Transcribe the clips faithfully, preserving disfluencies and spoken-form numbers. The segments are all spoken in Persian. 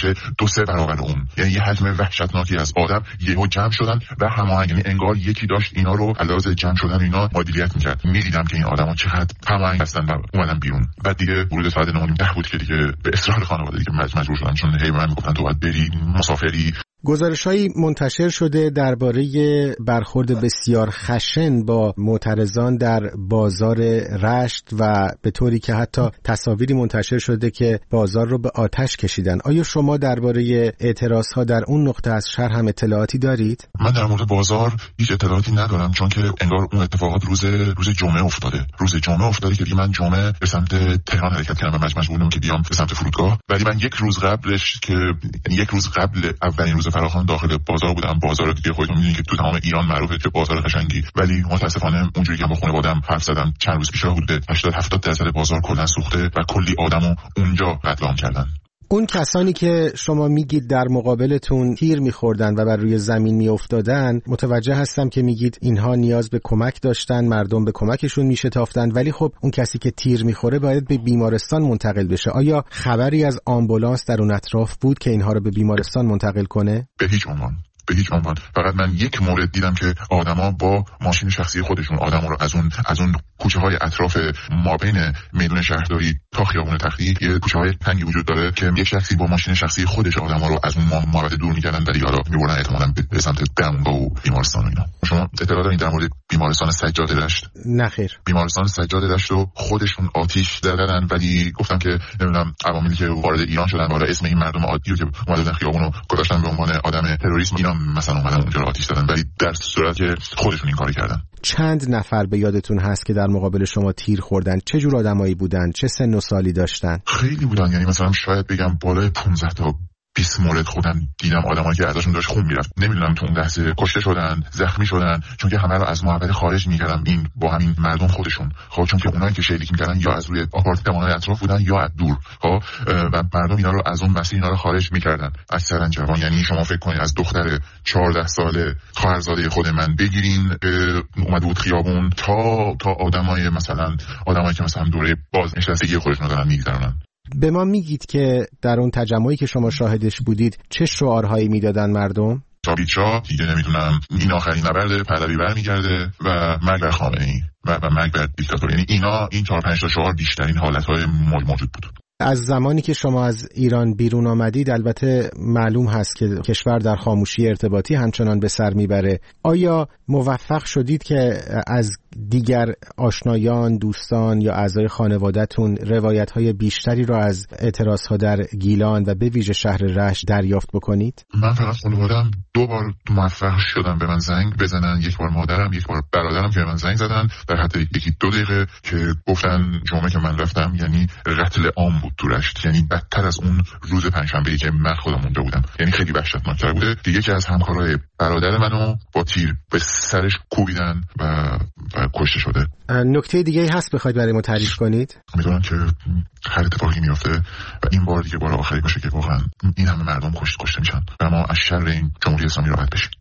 میشه دو سه برابر اون. یعنی یه حجم وحشتناکی از آدم یهو جمع شدن و هماهنگ، یعنی انگار یکی داشت اینا رو علاوه جمع شدن اینا مدیریت میکرد. میدیدم که این آدما چقدر هماهنگ هستن و اومدن بیرون. بعد دیگه ورود ساعت نه ده بود که دیگه به اصرار خانواده دیگه مجبور شدن، چون هی من میگفتن تو باید بری مسافری. گزارش‌هایی منتشر شده درباره برخورد بسیار خشن با معترضان در بازار رشت و به طوری که حتی تصاویری منتشر شده که بازار رو به آتش کشیدن. آیا شما درباره اعتراضها در اون نقطه از شهر هم اطلاعاتی دارید؟ من در مورد بازار هیچ اطلاعاتی ندارم، چون که انگار اون اتفاقات روز روز جمعه افتاده. روز جمعه افتاده که من جمعه به سمت تهران حرکت کردم و مجبور بودم که بیام به سمت فرودگاه. ولی من یک روز قبلش که یک روز قبل اولین روز فراخوان داخل بازار بودم. بازار دیگه خودتون میدونید که تو تمام ایران معروفه که بازار قشنگی، ولی متاسفانه اونجوری که با خانواده‌ام حرف زدم چند روز پیش حدود هشتاد هفتاد درصد بازار کلا سوخته و کلی آدمو اونجا قتل عام کردن. اون کسانی که شما میگید در مقابلتون تیر میخوردن و بر روی زمین میافتادن، متوجه هستم که میگید اینها نیاز به کمک داشتن، مردم به کمکشون میشتافتن، ولی خب اون کسی که تیر میخوره باید به بیمارستان منتقل بشه. آیا خبری از آمبولانس در اون اطراف بود که اینها رو به بیمارستان منتقل کنه؟ به هیچ عنوان. به هیچ عنوان. فقط من یک مورد دیدم که آدما با ماشین شخصی خودشون آدما رو از اون از اون کوچه های اطراف مابین میدون شهرداری تا خیابون تختی یه کوچه های تنگی وجود داره که یک شخصی با ماشین شخصی خودش آدما رو از اون محوطه دور می‌کردن و دیگه می‌بردن احتمالاً به سمت درمونگاه و بیمارستان و اینا. شما اطلاع دارید در مورد بیمارستان سجاد رشت؟ نه خیر. بیمارستان سجاد رشت رو خودشون آتش زدن، ولی گفتن که نمیدونم عواملی که وارد ایران شدن بالا اسم این مردم عادی رو که اومدن خیابون رو گذاشتن به عنوان آدم تروریسم، اینا مثلا اومدن اونجا آتش زدن، ولی در صورت که خودشون این کارو کردن. چند نفر به یادتون هست که در مقابل شما تیر خوردن؟ چه جور آدمایی بودن؟ چه سن و سالی داشتن؟ خیلی بودن، یعنی مثلا شاید بگم بالای پانزده تا بیست مورد خودم دیدم، آدمایی که ازشون داشت خون میرفت. نمیدونم تو اون لحظه کشته شدن، زخمی شدن، چون که همه رو از محوطه خارج می‌کردن این با همین مردم خودشون. خب چون که اونایی که شلیک می‌کردن یا از روی آپارتمان‌های اطراف بودن یا از دور. خب و مردم اینا رو از اون مسیر اینا رو خارج می‌کردن. اکثرا جوان، یعنی شما فکر کنید از دختر چهارده ساله خواهرزاده خود من بگیرین اومده بود خیابون تا تا آدمای مثلا آدمایی که مثلا دوره بازنشستگی خودشون رو دارن می‌گذرونن. به ما میگید که در اون تجمعی که شما شاهدش بودید چه شعارهایی میدادن مردم؟ چابیچا دیگه نمیدونم این آخرین نبرد پهلوی برمیگرده و مرگ بر خامنه‌ای و و مرگ بر دیکتاتور، یعنی اینا این چهار پنج تا شعار بیشترین حالتهای موجود بود. از زمانی که شما از ایران بیرون آمدید البته معلوم هست که کشور در خاموشی ارتباطی همچنان به سر میبره. آیا موفق شدید که از دیگر آشنایان، دوستان یا اعضای خانواده‌تون روایت‌های بیشتری را از اعتراض‌ها در گیلان و به ویژه شهر رشت دریافت بکنید؟ من فقط خانواده‌ام دو بار موفق شدم به من زنگ بزنن، یک بار مادرم، یک بار برادرم که به من زنگ زدن در حد یکی دو دقیقه که گفتن جمعه که من رفتم یعنی قتل عام بود تو رشت، یعنی بدتر از اون روز پنجشنبه‌ای که من خودم اونجا بودم، یعنی خیلی وحشتناک‌تر بوده. دیگه که از همکارای برادر منو با تیر به سرش کوبیدن و, و کشته شده. نکته دیگه هست بخواید برای ما تعریف کنید؟ میدونم که هر اتفاقی میفته و این بار دیگه بار آخری باشه که واقعا این همه مردم کشته کشته میشن و ما از شر این جمهوری اسلامی راحت بشیم.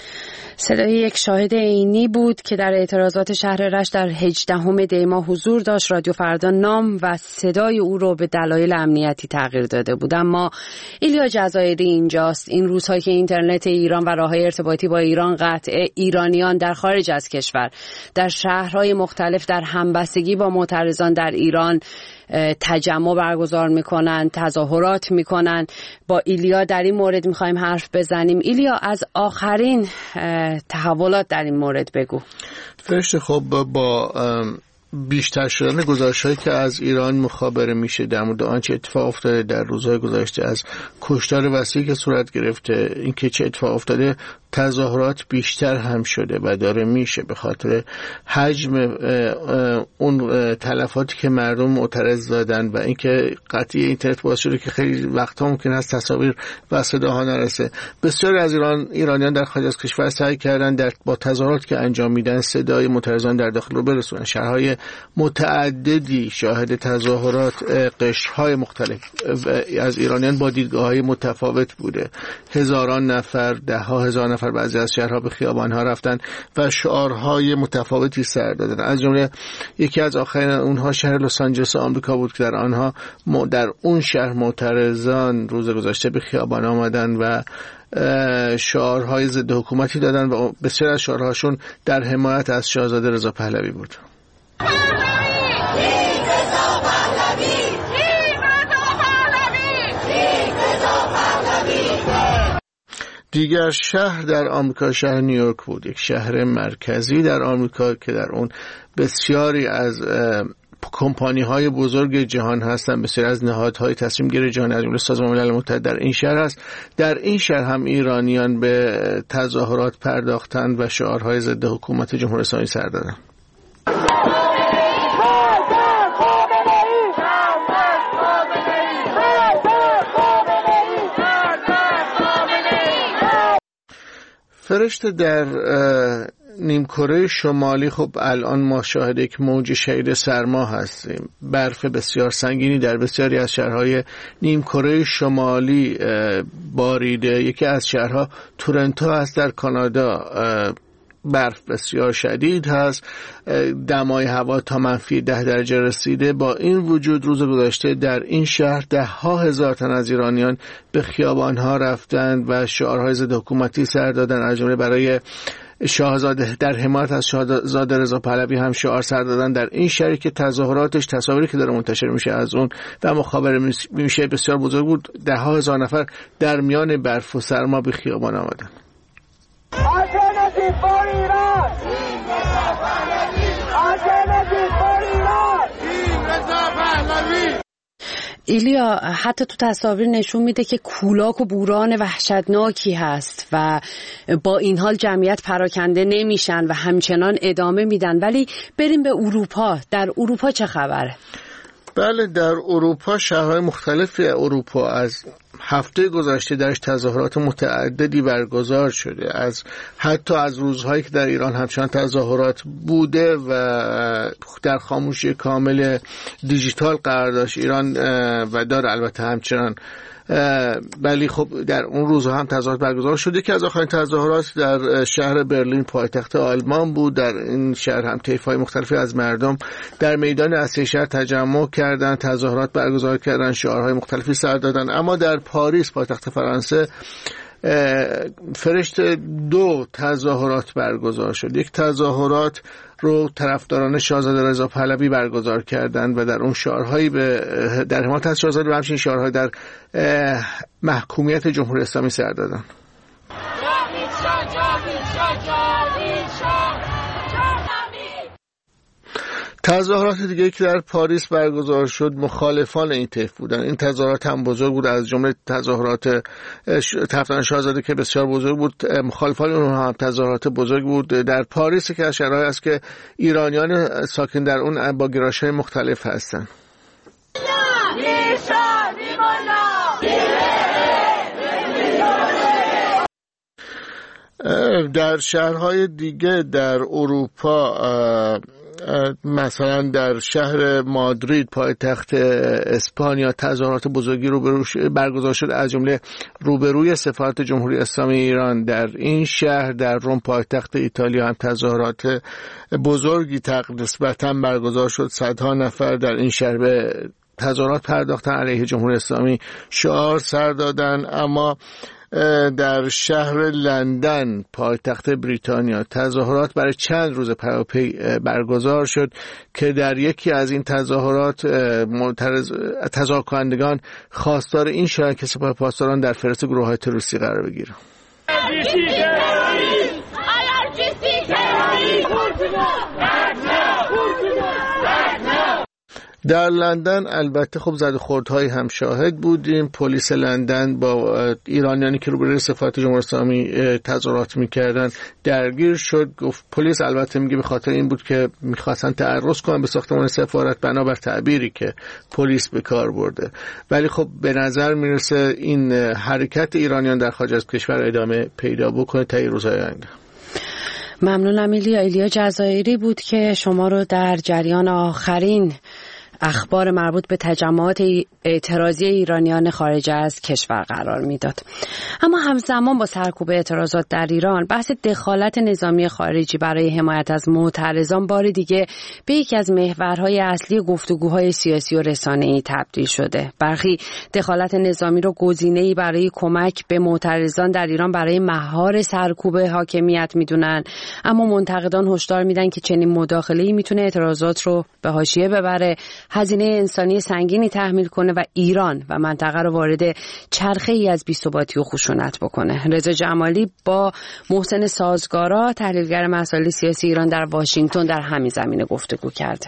صدای یک شاهد عینی بود که در اعتراضات شهر رشت در هجدهم دی ماه حضور داشت. رادیو فردا نام و صدای او رو به دلایل امنیتی تغییر داده بود. اما ایلیا جزایری اینجاست. این روزها که اینترنت ایران و راههای ارتباطی با ایران قطع، ایرانیان در خارج از کشور در شهرهای مختلف در همبستگی با معترضان در ایران تجمع برگزار میکنن، تظاهرات میکنن. با ایلیا در این مورد میخوایم حرف بزنیم. ایلیا از آخرین تحولات در این مورد بگو. فرشته، خب با بیشتر شدن گزارش‌هایی که از ایران مخابره میشه در مورد آنچه اتفاق افتاده در روزهای گذشته، از کشتار وسیعی که صورت گرفته، اینکه چه اتفاق افتاده، تظاهرات بیشتر هم شده و داره میشه به خاطر حجم اون تلفاتی که مردم معترض دادن و اینکه قطعی اینترنت باعث شده که خیلی وقتا ممکن است تصاویر و صداها نرسه. بسیاری از ایران ایرانیان در خارج از کشور سعی کردن در با تظاهرات که انجام میدن صدای معترضان در داخل رو برسونن. شهرهای متعددی شاهد تظاهرات قشرهای مختلف از ایرانیان با دیدگاه‌های متفاوت بوده. هزاران نفر، ده ها هزار نفر بعضی از شهرها به خیابان‌ها رفتن و شعارهای متفاوتی سر دادن. از جمله یکی از آخرین اونها شهر لس آنجلس آمریکا بود که در آنها در اون شهر معترضان روز گذشته به خیابان آمدن و شعارهای ضد حکومتی دادن و بسیار از شعارهاشون در حمایت از شاهزاده رضا پهلوی بود. دیگر شهر در آمریکا شهر نیویورک بود، یک شهر مرکزی در آمریکا که در اون بسیاری از کمپانی های بزرگ جهان هستند، بسیار از نهادهای تصمیم گیری جهانی از جمله سازمان ملل متحد در این شهر هست. در این شهر هم ایرانیان به تظاهرات پرداختند و شعارهای ضد حکومت جمهوری اسلامی سر دادند. فرشته در نیمکره شمالی خب الان ما شاهد یک موج شدید سرما هستیم. برف بسیار سنگینی در بسیاری از شهرهای نیمکره شمالی باریده. یکی از شهرها تورنتو هست در کانادا. برف بسیار شدید هست، دمای هوا تا منفی ده درجه رسیده. با این وجود روز گذشته در این شهر ده ها هزار تن از ایرانیان به خیابانها رفتند و شعارهای ضد حکومتی سر دادن. از جمله برای شاهزاده در حمایت از شاهزاده رضا پهلوی هم شعار سر دادن در این شهری که تظاهراتش تصاویری که داره منتشر میشه از اون و مخابره میشه بسیار بزرگ بود. ده ها هزار نفر در میان برف و سرما به خیابان آمدن. Alternative for Iran! Alternative for Iran! ایلیا، حتی تو تصاویر نشون میده که کولاک و بوران وحشتناکی هست و با این حال جمعیت پراکنده نمیشن و همچنان ادامه میدن. ولی بریم به اروپا. در اروپا چه خبره؟ بله، در اروپا شهرهای مختلفی اروپا از هفته گذشته درش تظاهرات متعددی برگزار شده. از حتی از روزهایی که در ایران همچنان تظاهرات بوده و در خاموشی کامل دیجیتال قرار داشت ایران و داره البته همچنان، ولی خب در اون روزها هم تظاهرات برگزار شده که از آخرین تظاهرات در شهر برلین پایتخت آلمان بود. در این شهر هم طیف‌های مختلفی از مردم در میدان اصلی شهر تجمع کردند، تظاهرات برگزار کردند، شعارهای مختلفی سر دادند. اما در پاریس پایتخت فرانسه فرشت دو تظاهرات برگزار شد. یک تظاهرات رو طرفداران شاهزاده رضا پهلوی برگزار کردند و در اون شعارهایی به در حمایت از شاهزاده و همچنین شعارهای در محکومیت جمهوری اسلامی سر دادند. تظاهرات دیگه که در پاریس برگزار شد مخالفان این طیف بودن. این تظاهرات هم بزرگ بود، از جمله تظاهرات طرفداران شاهزاده که بسیار بزرگ بود. مخالفان اون هم تظاهرات بزرگ بود در پاریس که از شهرهایی است که ایرانیان ساکن در اون با گرایش‌های مختلف هستند. در شهرهای دیگه در اروپا مثلا در شهر مادرید پایتخت اسپانیا تظاهرات بزرگی روبرو برگزار شد، از جمله روبروی سفارت جمهوری اسلامی ایران در این شهر. در روم پایتخت ایتالیا هم تظاهرات بزرگی نسبتاً برگزار شد. صدها نفر در این شهر به تظاهرات پرداختن، علیه جمهوری اسلامی شعار سر دادن. اما در شهر لندن پایتخت بریتانیا تظاهرات برای چند روز پیاپی برگزار شد که در یکی از این تظاهرات معترض تظاهر کنندگان خواستار این شدند که سپاه پاسداران در فهرست گروه‌های تروریستی قرار بگیرند. در لندن البته خب زد و خوردهایی هم شاهد بودیم. پلیس لندن با ایرانیانی که روبروی سفارت جمهوری اسلامی تظاهرات میکردن درگیر شد. گفت پلیس البته میگه به خاطر این بود که میخواستن تعرض کنن به ساختمان سفارت بنابر تعبیری که پلیس به کار برده. ولی خب به نظر میرسه این حرکت ایرانیان در خارج از کشور ادامه پیدا بکنه تا روزهای آینده. ممنونم ایلیا. ایلیا جزایری بود که شما رو در جریان آخرین اخبار مربوط به تجمعات اعتراضی ایرانیان خارج از کشور قرار میداد. اما همزمان با سرکوب اعتراضات در ایران، بحث دخالت نظامی خارجی برای حمایت از معترضان بار دیگه به یکی از محورهای اصلی گفتگوهای سیاسی و رسانه‌ای تبدیل شده. برخی دخالت نظامی رو گزینه‌ای برای کمک به معترضان در ایران برای مهار سرکوب حاکمیت میدونن، اما منتقدان هشدار میدن که چنین مداخله‌ای میتونه اعتراضات رو به حاشیه ببره، هزینه انسانی سنگینی تحمیل کنه و ایران و منطقه رو وارد چرخه‌ای از بی‌ثباتی و خشونت بکنه. رضا جمالی با محسن سازگارا، تحلیلگر مسائل سیاسی ایران در واشنگتن، در همین زمینه گفتگو کرده.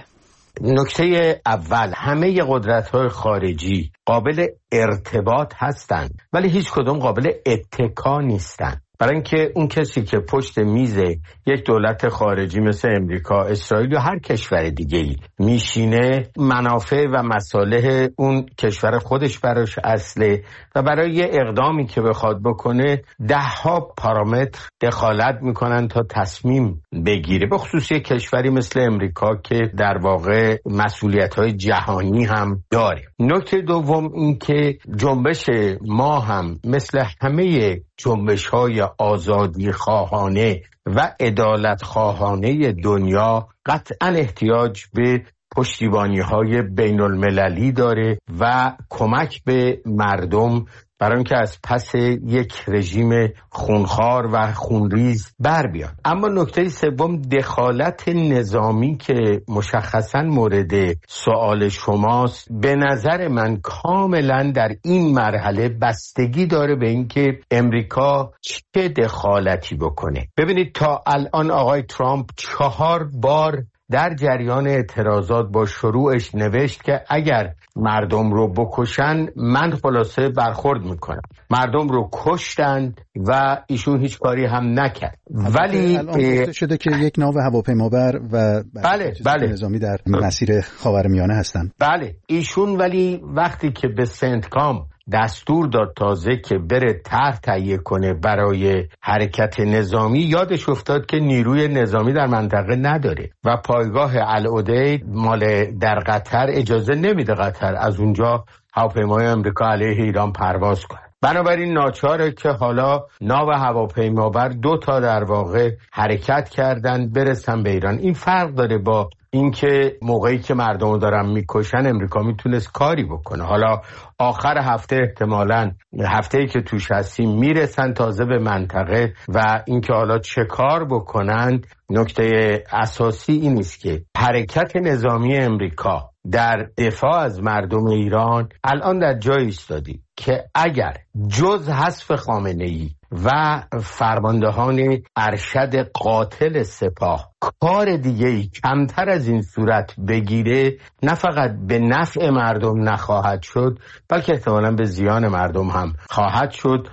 نکته اول، همه قدرت‌های خارجی قابل ارتباط هستند ولی هیچ کدوم قابل اتکا نیستند. برای اینکه اون کسی که پشت میز یک دولت خارجی مثل امریکا، اسرائیل یا هر کشور دیگه‌ای میشینه، منافع و مصالح اون کشور خودش براش اصله و برای یه اقدامی که بخواد بکنه ده ها پارامتر دخالت میکنن تا تصمیم بگیره، به خصوص یک کشوری مثل امریکا که در واقع مسئولیت‌های جهانی هم داره. نکته دوم این که جنبش ما هم مثل همه جنبش‌های آزادی خواهانه و عدالت خواهانه دنیا قطعاً احتیاج به پشتیبانی‌های بین المللی داره و کمک به مردم برای اینکه از پس یک رژیم خونخوار و خونریز بر بیاد. اما نکته سوم، دخالت نظامی که مشخصاً مورد سوال شماست، به نظر من کاملاً در این مرحله بستگی داره به اینکه امریکا چه دخالتی بکنه. ببینید تا الان آقای ترامپ چهار بار در جریان اعتراضات با شروعش نوشت که اگر مردم رو بکشن من خلاصه برخورد میکنم. مردم رو کشتند و ایشون هیچ کاری هم نکرد. ولی الان گفته شده که یک ناو هواپیمابر و بله بله نظامی در مسیر خاورمیانه هستند. بله ایشون ولی وقتی که به سنت کام دستور داد تازه که بره طرح تهیه کنه برای حرکت نظامی، یادش افتاد که نیروی نظامی در منطقه نداره و پایگاه العدید مال در قطر اجازه نمیده قطر از اونجا هواپیمای امریکا علیه ایران پرواز کنه. بنابراین ناچاره که حالا ناو هواپیمابر دو تا در واقع حرکت کردن برسن به ایران. این فرق داره با اینکه موقعی که مردم رو دارن میکشن امریکا میتونست کاری بکنه. حالا آخر هفته احتمالاً هفته‌ای که توش هستیم میرسن تازه به منطقه و اینکه حالا چه کار بکنن. نکته اساسی این است که حرکت نظامی امریکا در دفاع از مردم ایران الان در جایی ایستادی که اگر جز حذف خامنه‌ای و فرماندهان ارشد قاتل سپاه کار دیگه‌ای کمتر از این صورت بگیره، نه فقط به نفع مردم نخواهد شد بلکه احتمالاً به زیان مردم هم خواهد شد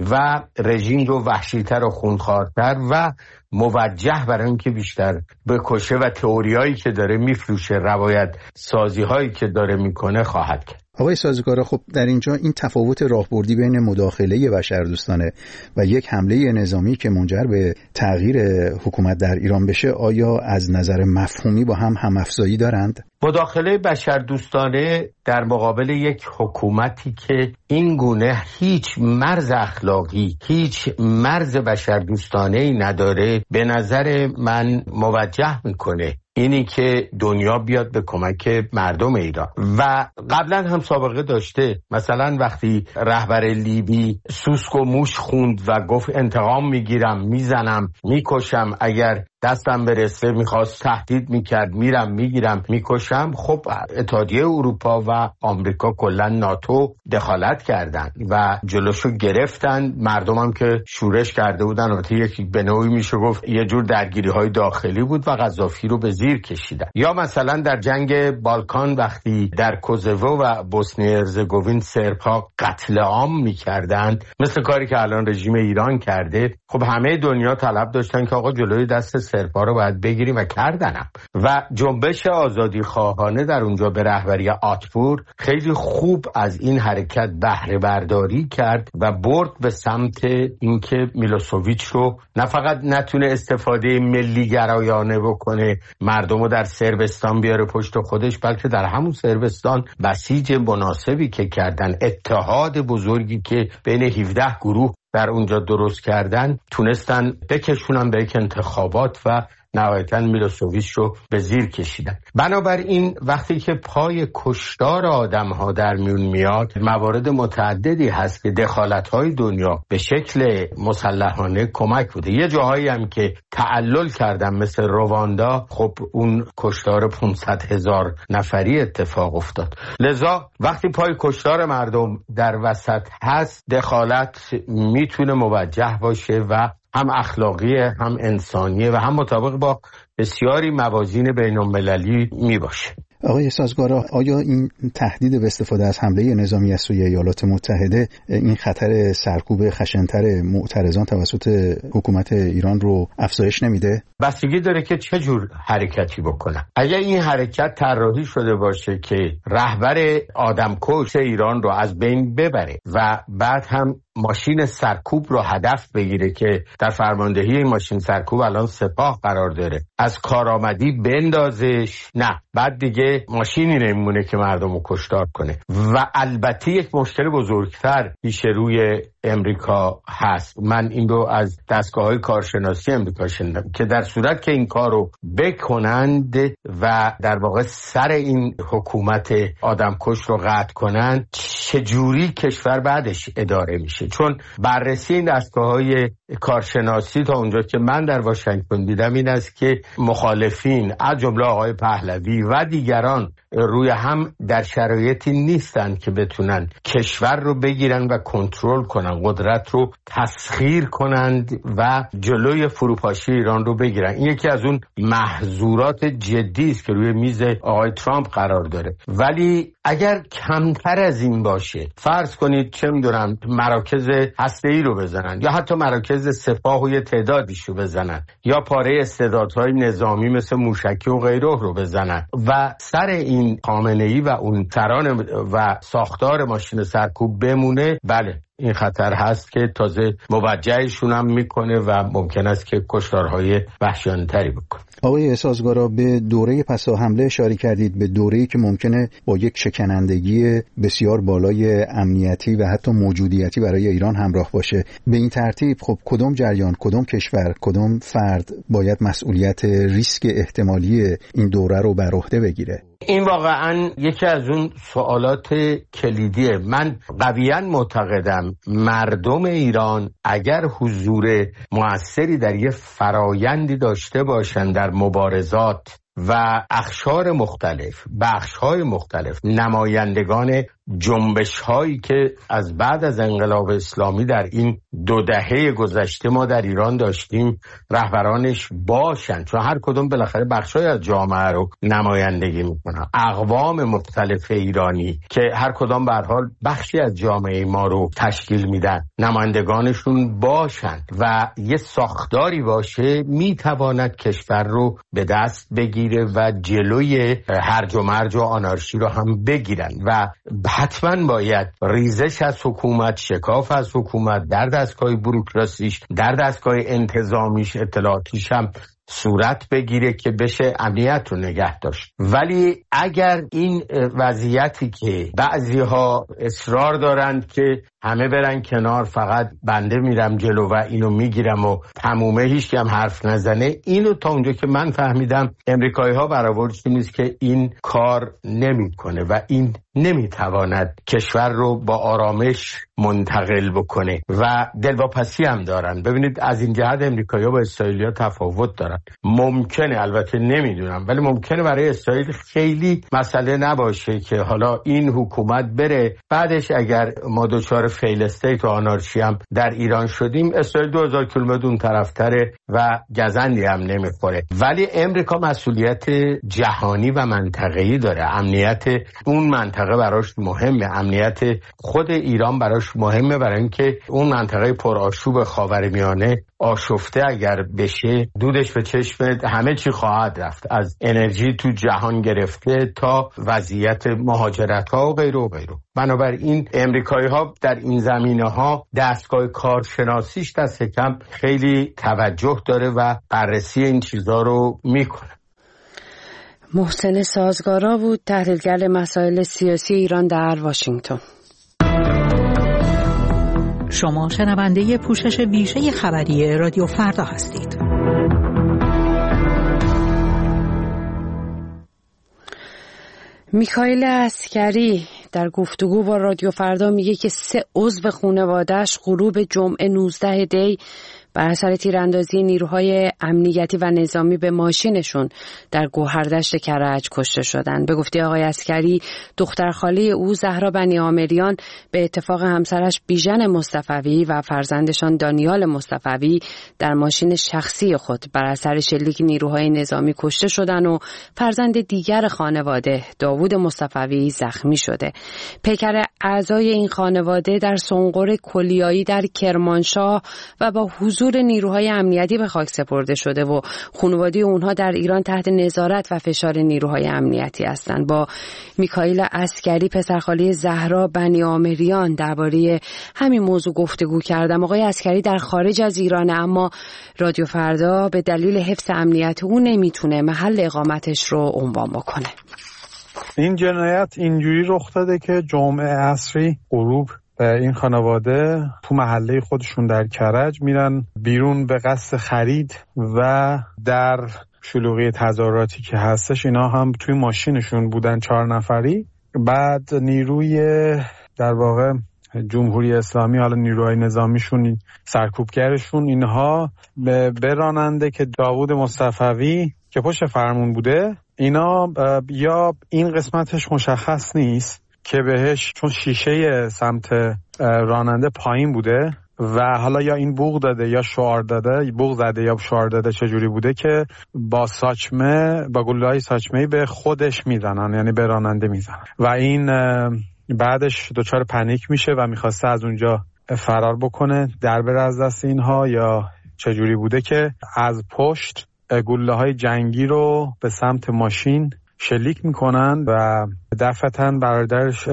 و رژیم رو وحشی‌تر و خونخوارتر و موجه برای اینکه بیشتر بکشه و تئوریایی که داره میفروشه، روایت سازی‌هایی که داره میکنه خواهد کرد. آقای سازگارا، خب در اینجا این تفاوت راهبردی بین مداخله بشردوستانه و یک حمله نظامی که منجر به تغییر حکومت در ایران بشه، آیا از نظر مفهومی با هم هم‌افزایی دارند؟ مداخله بشردوستانه در مقابل یک حکومتی که این گونه هیچ مرز اخلاقی، هیچ مرز بشردوستانه‌ای نداره، به نظر من موجه میکنه اینی که دنیا بیاد به کمک مردم ایران و قبلا هم سابقه داشته. مثلا وقتی رهبر لیبی سوسک و موش خوند و گفت انتقام میگیرم، میزنم، میکشم، اگر دستم برسه میخواست تهدید میکرد، میرم میگیرم میکشم. خب اتحادیه اروپا و آمریکا کلا ناتو دخالت کردن و جلوشو گرفتن. مردم هم که شورش کرده بودن، البته یکی به نوعی میشه گفت یه جور درگیری های داخلی بود و قذافی رو به زیر کشیدن. یا مثلا در جنگ بالکان وقتی در کوزوو و بوسنی هرزگوین سرب‌ها قتل عام میکردن، مثل کاری که الان رژیم ایران کرده، خب همه دنیا طلب داشتن که آقا جلوی دست سرپا رو باید بگیریم و کردنم. و جنبش آزادی خواهانه در اونجا به رهبری آتپور خیلی خوب از این حرکت بهره برداری کرد و برد به سمت اینکه میلوسوویچ رو نه فقط نتونه استفاده ملی گرایانه بکنه، مردم رو در صربستان بیاره پشت خودش، بلکه در همون صربستان بسیج مناسبی که کردن، اتحاد بزرگی که بین هفده گروه در اونجا درست کردن، تونستن بکشونن به یک انتخابات و نهایتاً میلوسوویچ رو به زیر کشیدن. بنابراین وقتی که پای کشتار آدم‌ها در میون میاد، موارد متعددی هست که دخالت‌های دنیا به شکل مسلحانه کمک بوده. یه جاهایی هم که تعلل کردن مثل رواندا، خب اون کشتار پانصد هزار نفری اتفاق افتاد. لذا وقتی پای کشتار مردم در وسط هست، دخالت میتونه موجه باشه و هم اخلاقی، هم انسانیه و هم مطابق با بسیاری موازین بین المللی می باشه. آقای سازگارا، آیا این تهدید به استفاده از حمله نظامی از سوی ایالات متحده این خطر سرکوب خشن‌تر معترضان توسط حکومت ایران رو افزایش نمیده؟ بستگی داره که چه جور حرکتی بکنن. اگر این حرکت طراحی شده باشه که رهبر آدمکش ایران رو از بین ببره و بعد هم ماشین سرکوب رو هدف بگیره که در فرماندهی این ماشین سرکوب الان سپاه قرار داره، از کارآمدی بندازش، نه، بعد دیگه ماشینی نمیمونه که مردم رو کشتار کنه. و البته یک مشکل بزرگتر پیش روی امریکا هست. من این رو از دستگاه‌های کارشناسی امریکا شنیدم که در صورت که این کار رو بکنند و در واقع سر این حکومت آدمکش رو قطع کنند، چجوری کشور بعدش اداره میشه؟ چون بررسی این دستگاه‌های کارشناسی تا اونجا که من در واشنگتن دیدم این است که مخالفین از جمله آقای پهلوی و دیگران روی هم در شرایطی نیستن که بتونن کشور رو بگیرن و کنترل کنن، قدرت رو تسخیر کنند و جلوی فروپاشی ایران رو بگیرن. این یکی از اون محظورات جدی است که روی میز آقای ترامپ قرار داره. ولی اگر کمتر از این باشه، فرض کنید چه میدونم مراکز هسته‌ای رو بزنن یا حتی مراکز سپاه و یه تعدادیش رو بزنن یا پاره استعدادهای نظامی مثل موشکی و غیره رو بزنن و سر این خامنه‌ای و اون سران و ساختار ماشین سرکوب بمونه، بله این خطر هست که تازه موجهشون هم میکنه و ممکن است که کشتارهای وحشیانه‌تری بکنه. آقای سازگارا، به دوره پسا حمله اشاره کردید، به دوره‌ای که ممکنه با یک شکنندگی بسیار بالای امنیتی و حتی موجودیتی برای ایران همراه باشه. به این ترتیب خب کدام جریان، کدام کشور، کدام فرد باید مسئولیت ریسک احتمالی این دوره رو بر عهده بگیره؟ این واقعا یکی از اون سوالات کلیدیه. من قویاً معتقدم مردم ایران اگر حضور مؤثری در یه فرایندی داشته باشن در مبارزات و اقشار مختلف، بخش‌های مختلف، نمایندگان جنبش هایی که از بعد از انقلاب اسلامی در این دو دهه گذشته ما در ایران داشتیم، رهبرانش باشن، چون هر کدوم بالاخره بخشای از جامعه رو نمایندگی میکنن. اقوام مختلف ایرانی که هر کدام به هر حال بخشی از جامعه ما رو تشکیل میدن، نمایندگانشون باشن و یه ساختاری باشه، میتواند کشور رو به دست بگیره و جلوی هرج و مرج و آنارشی رو هم بگیرن. و حتما باید ریزش از حکومت، شکاف از حکومت در دستگاه بوروکراسیش، در دستگاه انتظامیش، اطلاعاتیش هم صورت بگیره که بشه امنیت رو نگه داشت. ولی اگر این وضعیتی که بعضی ها اصرار دارند که همه برن کنار، فقط بنده میرم جلو و اینو میگیرم و تمومه، هیچ هم حرف نزنه، اینو تا اونجا که من فهمیدم امریکایی ها برآوردش نیست که این کار نمیکنه و این نمیتواند کشور رو با آرامش منتقل بکنه و دلواپسی هم دارن. ببینید از این جهت امریکایی ها با اسرائیلی ها تفاوت دارن. ممکنه، البته نمیدونم، ولی ممکنه برای اسرائیل خیلی مسئله نباشه که حالا این حکومت بره، بعدش اگر ما دچار فیل استیت و آنارشی هم در ایران شدیم، اسرائیل دو هزار کیلومتر اون طرفتره و گزندی هم نمیخوره. ولی امریکا مسئولیت جهانی و منطقه‌ای داره، امنیت اون منطقه منطقه براش مهمه، امنیت خود ایران براش مهمه، برای اینکه اون منطقه پرآشوب خاورمیانه آشفته اگر بشه دودش به چشم همه چی خواهد رفت، از انرژی تو جهان گرفته تا وضعیت مهاجرت ها و غیره و غیره. بنابراین امریکایی ها در این زمینه ها دستگاه کارشناسیش دست کم خیلی توجه داره و بررسی این چیزا رو میکنه. محسن سازگارا بود، تحلیلگر مسائل سیاسی ایران در واشنگتن. شما شنونده پوشش ویژه خبری رادیو فردا هستید. میکائیل عسکری در گفتگو با رادیو فردا میگه که سه عضو خانواده‌اش غروب جمعه نوزده دی بر اثر تیراندازی نیروهای امنیتی و نظامی به ماشینشون در گوهردشت کرج کشته شدند. به گفته آقای عسکری، دختر خاله او زهرا بنی آمریان به اتفاق همسرش بیژن مصطفوی و فرزندشان دانیال مصطفوی در ماشین شخصی خود بر اثر شلیک نیروهای نظامی کشته شدند و فرزند دیگر خانواده داوود مصطفوی زخمی شده. پیکر اعضای این خانواده در سنقر کلیایی در کرمانشاه و با حضور نیروهای امنیتی به خاک سپرده شده و خانواده اونها در ایران تحت نظارت و فشار نیروهای امنیتی هستند. با میکائیل عسکری، پسرخاله زهرا بنی آمریان، درباره همین موضوع گفتگو کردم. آقای عسکری در خارج از ایرانه، اما رادیو فردا به دلیل حفظ امنیت او نمیتونه محل اقامتش رو عنوان بکنه. این جنایت اینجوری رخ داده که جمعه عصری غروب این خانواده تو محله خودشون در کرج میرن بیرون به قصد خرید و در شلوغی تظاهراتی که هستش اینا هم توی ماشینشون بودن، چهار نفری. بعد نیروی در واقع جمهوری اسلامی، حالا نیروهای نظامیشون، سرکوبگرشون، اینها به راننده که داوود مصطفوی که پشت فرمون بوده، اینا یا این قسمتش مشخص نیست که بهش، چون شیشه سمت راننده پایین بوده و حالا یا این بوق داده یا شعار داده، بوق زده یا شعار داده، چجوری بوده که با ساچمه، با گلوله‌های ساچمه‌ای به خودش میزنن، یعنی به راننده میزنن و این بعدش دچار پنیک میشه و میخواسته از اونجا فرار بکنه، در بره از دست اینها، یا چجوری بوده که از پشت گلوله‌های جنگی رو به سمت ماشین شلیک میکنن و دفعتاً برادرش،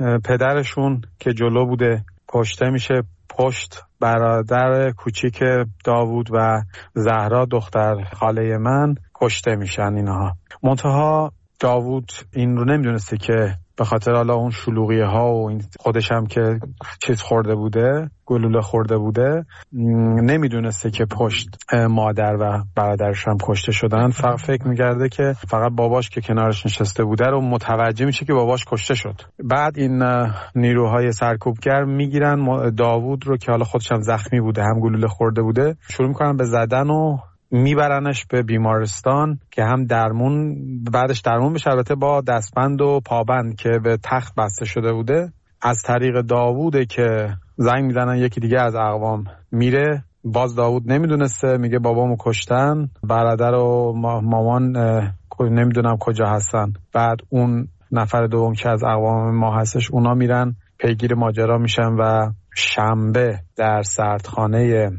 پدرشون که جلو بوده کشته میشه، پشت برادر کوچیک داوود و زهرا دختر خاله من کشته میشن اینها. منتها داوود این رو نمیدونسته که به خاطر حالا اون شلوغی ها و این خودش هم که چیز خورده بوده، گلوله خورده بوده، نمیدونسته که پشت مادر و برادرش هم کشته شدن. فقط فکر میکرده که فقط باباش که کنارش نشسته بوده رو متوجه میشه که باباش کشته شد. بعد این نیروهای سرکوبگر میگیرن داوود رو که حالا خودش هم زخمی بوده، هم گلوله خورده بوده، شروع میکنن به زدن و میبرنش به بیمارستان که هم درمون، بعدش درمون بشه، البته با دستبند و پابند که به تخت بسته شده بوده. از طریق داووده که زنگ میزنن یکی دیگه از اقوام میره، باز داوود نمیدونسته، میگه بابامو کشتن، برادر و مامان نمیدونم کجا هستن. بعد اون نفر دوم که از اقوام ما هستش، اونا میرن پیگیر ماجرا میشن و شنبه در سردخانه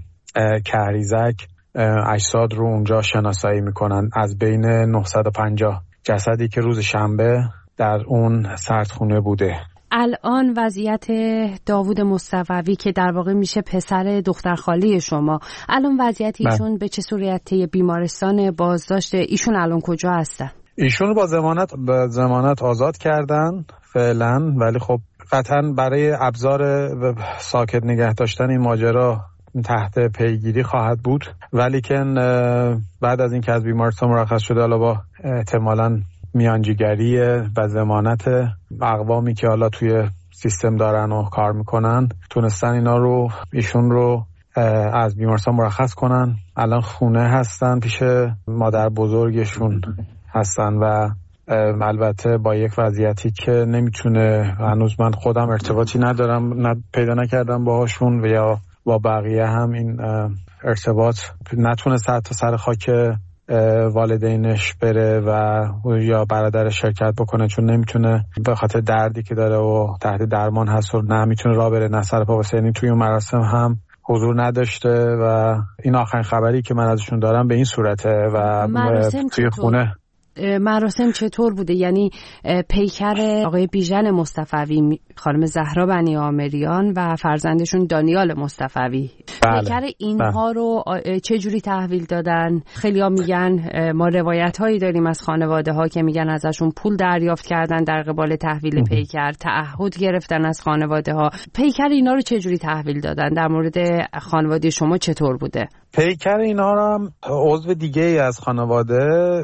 کهریزک اجساد رو اونجا شناسایی میکنن. از بین نهصد و پنجاه جسدی که روز شنبه در اون سردخونه بوده. الان وضعیت داوود مصطفوی که در واقع میشه پسر دخترخاله شما، الان وضعیت ایشون به چه صورته؟ بیمارستان بازداشت ایشون الان کجا هستن؟ ایشون رو با ضمانت با ضمانت آزاد کردن فعلا، ولی خب قطعا برای ابزار ساکت نگه داشتن این ماجرا تحت پیگیری خواهد بود. ولی که بعد از اینکه از بیمارستان مرخص شده، حالا با احتمالاً میانجیگری و ضمانت اقوامی که حالا توی سیستم دارن و کار میکنن، تونستن اینا رو، ایشون رو از بیمارستان مرخص کنن. الان خونه هستن، پیش مادر بزرگشون هستن و البته با یک وضعیتی که نمیتونه، هنوز من خودم ارتباطی ندارم، نه پیدا نکردم باهاشون و یا با بقیه هم این ارتباط نتونست حتی سر خاک والدینش بره و یا برادرش شرکت بکنه، چون نمیتونه به خاطر دردی که داره و تحت درمان هست و نه میتونه راه بره نه سر پا واسه، یعنی توی اون مراسم هم حضور نداشته و این آخرین خبری که من ازشون دارم به این صورته. و توی خونه مراسم چطور بوده؟ یعنی پیکر آقای بیژن مصطفوی، خانم زهرا بنی آمریان و فرزندشون دانیال مصطفوی، بله. پیکر اینها رو چه جوری تحویل دادن؟ خیلی‌ها میگن، ما روایت هایی داریم از خانواده ها که میگن ازشون پول دریافت کردن در قبال تحویل پیکر، تعهد گرفتن از خانواده ها. پیکر اینا رو چه جوری تحویل دادن؟ در مورد خانواده شما چطور بوده؟ پیکر اینا رو هم عضو دیگه ای از خانواده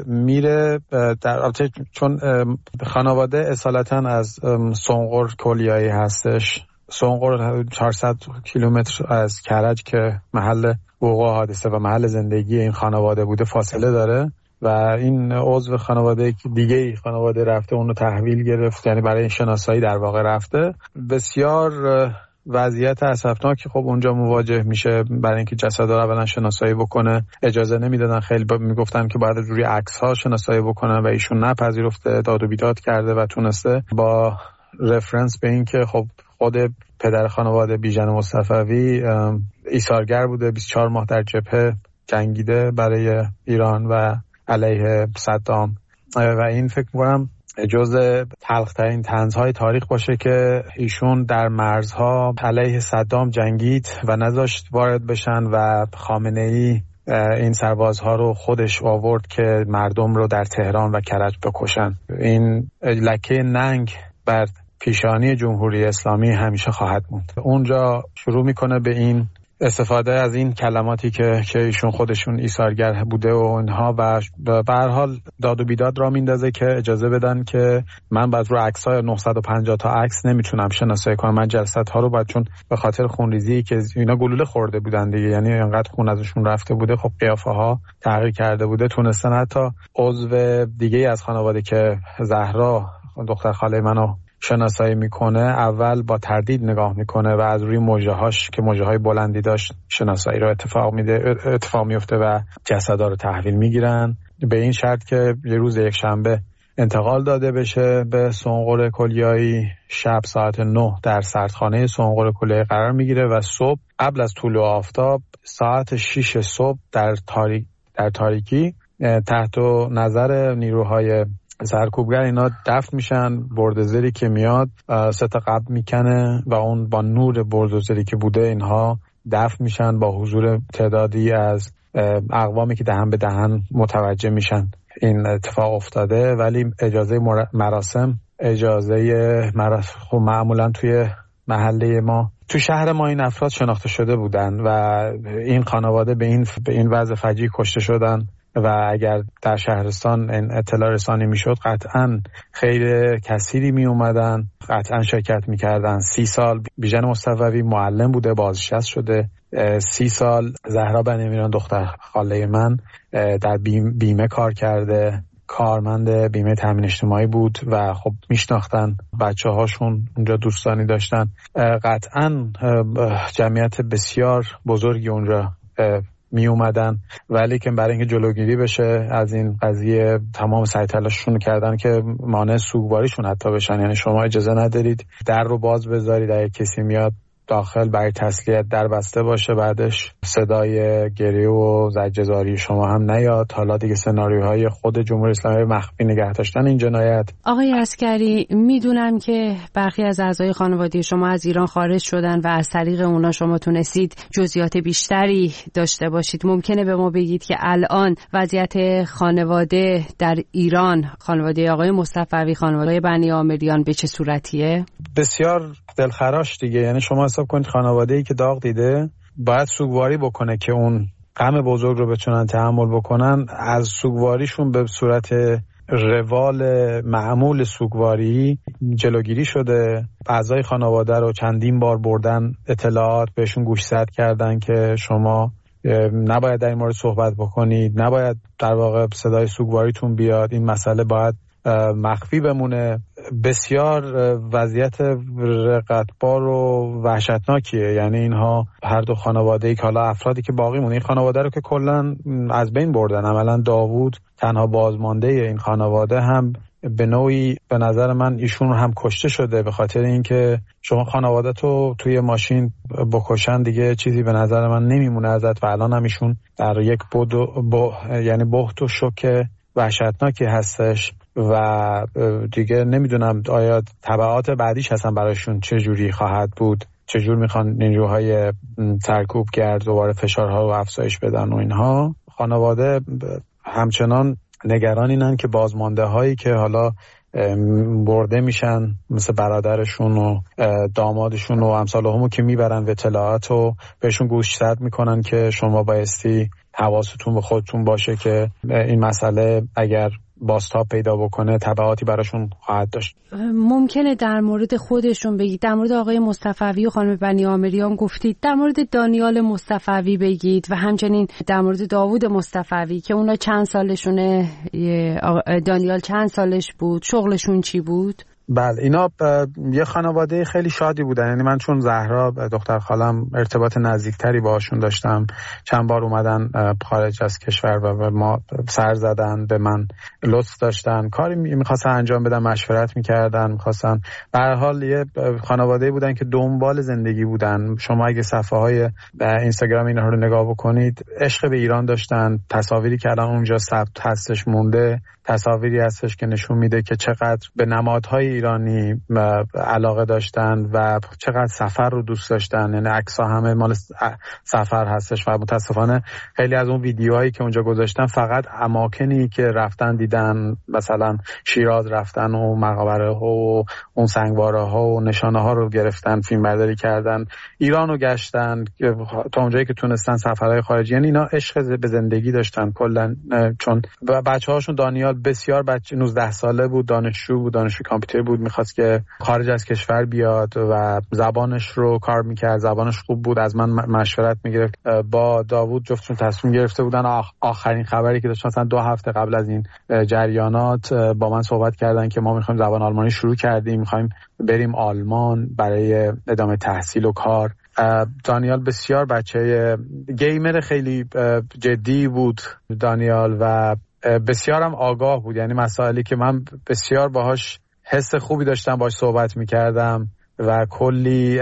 میره در البته چون خانواده اصالتا از سنقر کلیایی هستش. سنقر چهارصد کیلومتر از کرج که محل وقوع حادثه و محل زندگی این خانواده بوده فاصله داره و این عضو خانواده دیگه ای خانواده رفته اون رو تحویل گرفت، یعنی برای شناسایی در واقع رفته. بسیار وضعیت اسفناکی خب اونجا مواجه میشه، برای اینکه جسدا رو اولا شناسایی بکنه اجازه نمیدادن، خیلی میگفتن که باید روی عکس ها شناسایی بکنن و ایشون نپذیرفته، داد و بیداد کرده و تونسته با رفرنس به این که خب خود پدر خانواده بیژن مصطفوی ایثارگر بوده، بیست و چهار ماه در جبهه جنگیده برای ایران و علیه صدام و این فکر می‌کنم جزء تلخ‌ترین طنزهای تاریخ باشه که ایشون در مرزها علیه صدام جنگید و نذاشت وارد بشن و خامنه‌ای این سربازها رو خودش آورد که مردم رو در تهران و کرج بکشن. این لکه ننگ بر پیشانی جمهوری اسلامی همیشه خواهد موند. اونجا شروع میکنه به این استفاده از این کلماتی که که ایشون خودشون ایثارگر بوده و اینها و به هر حال داد و بیداد را میندازه که اجازه بدن که من بعد رو عکس‌های نهصد و پنجاه تا عکس نمیتونم شناسایی کنم، من جلسات‌ها رو بعد چون به خاطر خونریزی که اینا گلوله خورده بودن دیگه، یعنی انقدر خون ازشون رفته بوده، خب قیافه‌ها تغییر کرده بوده، تونستن حتی عضو دیگه از خانواده که زهرا دختر خاله منو شناسایی میکنه اول با تردید نگاه میکنه و از روی موجه‌هاش که موجه‌های بلندی داشت شناسایی رو اتفاق میده اتفاق میفته و جسدا رو تحویل میگیرن به این شرط که یه روز یک شنبه انتقال داده بشه به سنقر کلیایی. شب ساعت نه در سردخانه سنقر کلیایی قرار میگیره و صبح قبل از طلوع آفتاب ساعت شش صبح در تاریک در تاریکی تحت نظر نیروهای سرکوبگر اینا دفن میشن. بردوزری که میاد سطح قبل میکنه و اون با نور بردوزری که بوده اینها دفن میشن با حضور تعدادی از اقوامی که دهن به دهن متوجه میشن این اتفاق افتاده. ولی اجازه مراسم اجازه مراسم خب معمولا توی محله ما تو شهر ما این افراد شناخته شده بودن و این خانواده به این به این وضع فجیع کشته شدن و اگر در شهرستان این اطلاع رسانی میشد قطعا خیر کثیری می اومدن، قطعا شرکت میکردن. سی سال بیژن مصطفوی معلم بوده، بازنشسته شده. سی سال زهرا بنی آمریان دختر خاله من در بیمه کار کرده، کارمند بیمه تامین اجتماعی بود و خب میشناختن بچه هاشون اونجا دوستانی داشتن. قطعا جمعیت بسیار بزرگی اونجا می اومدن، ولی که برای اینکه جلوگیری بشه از این قضیه تمام سعی تلاششون کردن که مانع سوگواریشون حتی بشن، یعنی شما اجازه ندارید در رو باز بذارید، اگه کسی میاد داخل برای تسلیت در بسته باشه، بعدش صدای گریه و زجرزاری شما هم نیاد. حالا دیگه سناریوهای خود جمهوری اسلامی مخفی نگه داشتن این جنایت. آقای عسکری، میدونم که برخی از اعضای خانواده شما از ایران خارج شدن و از طریق اونا شما تونستید جزئیات بیشتری داشته باشید. ممکنه به ما بگید که الان وضعیت خانواده در ایران، خانواده آقای مصطفوی، خانواده بنی آمریان به چه صورتیه؟ بسیار دلخراش دیگه، یعنی شما حساب کنید خانواده‌ای که داغ دیده باید سوگواری بکنه که اون غم بزرگ رو بتونن تحمل بکنن. از سوگواریشون به صورت روال معمول سوگواری جلوگیری شده. اعضای خانواده رو چندین بار بردن اطلاعات بهشون گوشزد کردن که شما نباید در این مورد صحبت بکنید، نباید در واقع صدای سوگواریتون بیاد، این مسئله باید مخفی بمونه. بسیار وضعیت رقتبار و وحشتناکیه. یعنی اینها هر دو خانواده ای که حالا افرادی که باقی مونده، این خانواده رو که کلا از بین بردن، عملا داوود تنها بازمانده این خانواده هم به نوعی به نظر من ایشون هم کشته شده، به خاطر اینکه شما خانواده تو توی ماشین بکشن دیگه چیزی به نظر من نمیمونه ازت و الان هم ایشون در یک بود با یعنی بحت و شوک وحشتناکی هستش و دیگه نمیدونم آیا تبعات بعدیش هستن براشون چه جوری خواهد بود، چه جور میخوان نیروهای سرکوب کرد دوباره فشارها رو افزایش بدن و اینها. خانواده همچنان نگران اینن که بازمانده هایی که حالا برده میشن مثل برادرشون و دامادشون و امثال همون که میبرن و اطلاعات رو بهشون گوشزد میکنن که شما بایستی حواستون به خودتون باشه که این مسئله اگر بازتاب پیدا بکنه تبعاتی براشون خواهد داشت. ممکنه در مورد خودشون بگید، در مورد آقای مصطفوی و خانم بنی عامریان گفتید، در مورد دانیال مصطفوی بگید و همچنین در مورد داوود مصطفوی که اونا چند سالشونه، دانیال چند سالش بود، شغلشون چی بود؟ بله اینا یه خانواده خیلی شادی بودن. یعنی من چون زهرا دختر خالم ارتباط نزدیکتری باهاشون داشتم، چند بار اومدن خارج از کشور و به ما سر زدن، به من لطف داشتن، کاری میخواستن انجام بدن، مشورت میکردن، میخواستن به هر حال یه خانواده بودن که دنبال زندگی بودن. شما اگه صفحه های اینستاگرام اینها رو نگاه بکنید، عشق به ایران داشتن. تصاویری که الان اونجا ثبت هستش مونده، تصاویری هستش که نشون میده که چقدر به نمادهای ایرانی علاقه داشتن و چقدر سفر رو دوست داشتن. یعنی عکس‌ها همه مال سفر هستش و متاسفانه خیلی از اون ویدیوهایی که اونجا گذاشتن فقط اماکنی که رفتن دیدن، مثلا شیراز رفتن و مقبره ها و اون سنگواره ها و نشانه ها رو گرفتن، فیلم برداری کردن، ایران رو گشتن تا اونجایی که تونستن، سفرهای خارجی. یعنی اینا عشق به زندگی داشتن کلا. چون بچه‌هاشون دانیال بسیار بچه نوزده ساله بود، دانشجو بود، دانشجو کامپیوتر بود، میخواست که خارج از کشور بیاد و زبانش رو کار میکرد، زبانش خوب بود. از من مشورت میگرفت. با داوود جفتشون تصمیم گرفته بودن. آخرین خبری که داشت مثلا دو هفته قبل از این جریانات با من صحبت کردن که ما میخوایم زبان آلمانی شروع کردیم، میخوایم بریم آلمان برای ادامه تحصیل و کار. دانیال بسیار بچه گیمر خیلی جدی بود دانیال و بسیارم آگاه بود. یعنی مسائلی که من بسیار باهاش حس خوبی داشتم باهاش صحبت میکردم و کلی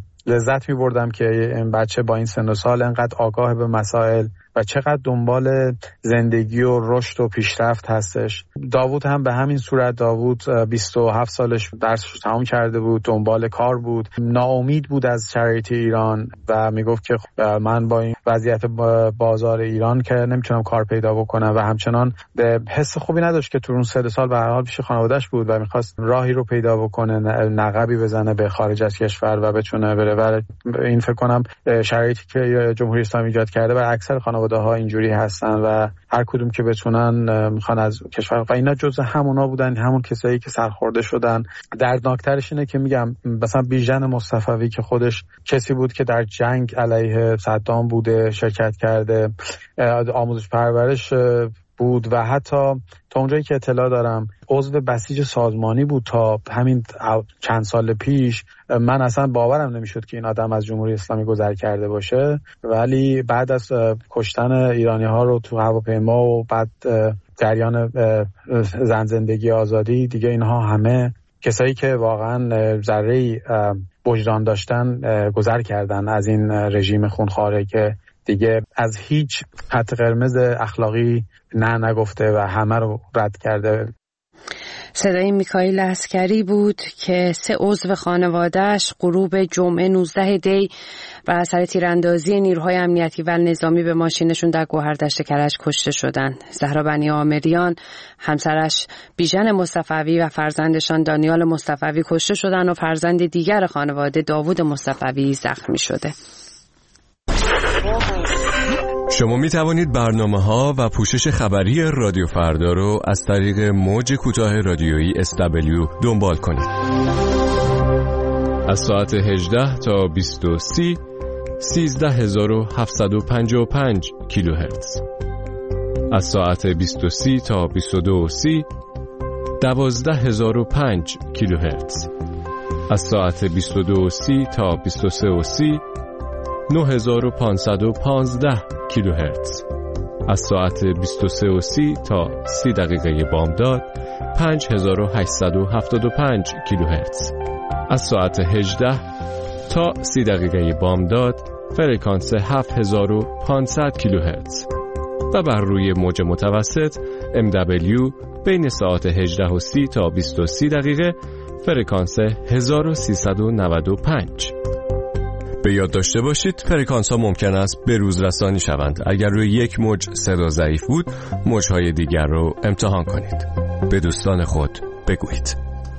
لذت میبردم که این بچه با این سن و سال انقدر آگاه به مسائل و چقدر دنبال زندگی و رشد و پیشرفت هستش. داوود هم به همین صورت. داوود بیست و هفت سالش درسش تمام کرده بود، دنبال کار بود، ناامید بود از شرایط ایران و میگفت که من با این وضعیت بازار ایران که نمیتونم کار پیدا بکنم و همچنان به حس خوبی نداشت که تو اون سه سال به هر حال پیش خانواده‌اش بود و میخواست راهی رو پیدا بکنه، نقبی بزنه به خارج از کشور و بتونه بره. و این فکر کنم شرایطی که جمهوری اسلامی ایجاد کرده برای اکثر خانواده ها اینجوری هستن و هر کدوم که بتونن میخوان از کشور. و اینا جزء همونا بودن، همون کسایی که سرخورده شدن. دردناکترش اینه که میگم مثلا بیژن مصطفوی که خودش کسی بود که در جنگ علیه صدام بوده، شرکت کرده، آموزش پرورش بود و حتی تا اونجایی که اطلاع دارم عضو بسیج سازمانی بود تا همین چند سال پیش. من اصلا باورم نمیشد که این آدم از جمهوری اسلامی گذر کرده باشه، ولی بعد از کشتن ایرانی ها رو تو هواپیما و بعد جریان زن زندگی آزادی دیگه، اینها همه کسایی که واقعا ذره‌ای وجدان داشتن گذر کردن از این رژیم خونخواره که دیگه از هیچ خط قرمز اخلاقی نه نگفته و همه رو رد کرده. صدای میکائیل عسکری بود که سه عضو خانواده‌اش غروب جمعه نوزده دی بر اثر تیراندازی نیروهای امنیتی و نظامی به ماشینشون در گوهردشت کرج کشته شدند. زهرا بنی عامریان، همسرش بیژن مصطفوی و فرزندشان دانیال مصطفوی کشته شدند و فرزند دیگر خانواده داوود مصطفوی زخمی شده. شما می توانید برنامه‌ها و پوشش خبری رادیو فردا رو از طریق موج کوتاه رادیویی اس دبلیو دنبال کنید. از ساعت هجده تا بیست و سه سیزده هزار و هفتصد و پنجاه و پنج کیلوهرتز. از ساعت بیست و سه تا بیست و دو و سی دوازده هزار و پنج کیلوهرتز. از ساعت بیست و دو و سی تا بیست و سه و سی نه هزار و پانصد و پانزده کیلوهرتز. از ساعت بیست و سه و سی تا سی دقیقه بامداد پنج هزار و هشتصد و هفتاد و پنج کیلوهرتز. از ساعت هجده تا سی دقیقه بامداد فرکانس هفت هزار و پانصد کیلوهرتز و بر روی موج متوسط ام دبلیو بین ساعت هجده و سی تا بیست و سه دقیقه فرکانس هزار و سیصد و نود و پنج. به یاد داشته باشید فرکانس ها ممکن است به روز رسانی شوند. اگر روی یک موج صدا ضعیف بود، موجهای دیگر رو امتحان کنید. به دوستان خود بگویید.